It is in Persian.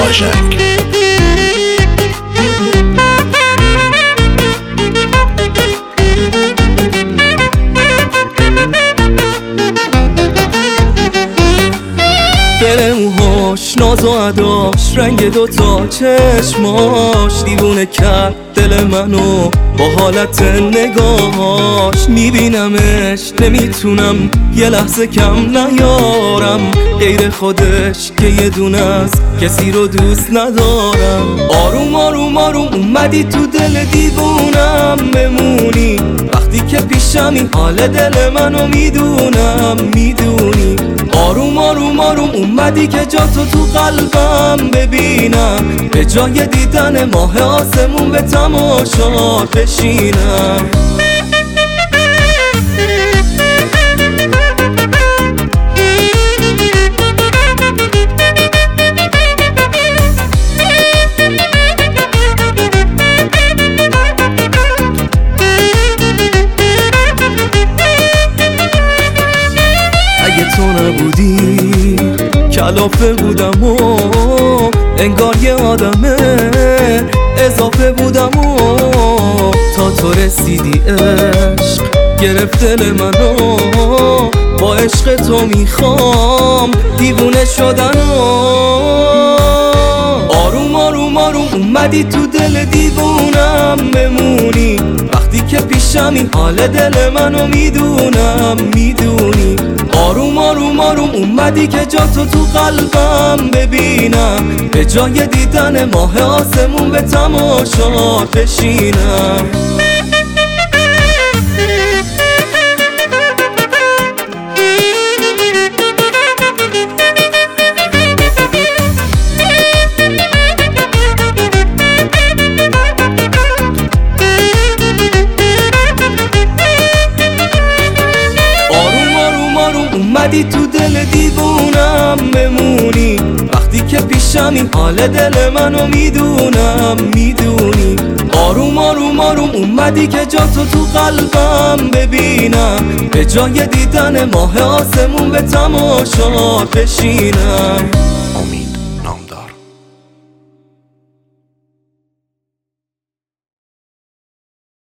آژنگ. موهاش ناز و عداش رنگ دوتا چشماش دیوونه کرد دل منو با حالت نگاهاش. میبینمش نمیتونم یه لحظه کم نیارم، غیر خودش که یه دونه از کسی رو دوست ندارم. آروم آروم آروم اومدی تو دل دیوونم بمونی، وقتی که پیشمی حال دل منو میدونم میدونی. آروم آروم آروم اومدی که جاتو تو قلبم ببینم، به جای دیدن ماه آسمون به تماشا بشینم. اگه تو نبودی کلافه بودم و انگار یه آدم اضافه بودم و تا تو رسیدی عشق گرفت دل منو، با عشق تو میخوام دیوونه شدن و آروم آروم آروم اومدی تو دل دیوونم بمونی، وقتی که پیشمی حال دل منو میدونم میدونی. آروم آروم آروم اومدی که جاتو تو قلبم ببینم، به جای دیدن ماه آسمون به تماشا بشینم. اومدی تو دل دیوونم بمونی، وقتی که پیشمی حال دل منو میدونم میدونی. آروم آروم آروم اومدی که جاتو تو قلبم ببینم، به جای دیدن ماه آسمون به تماشا بشینم.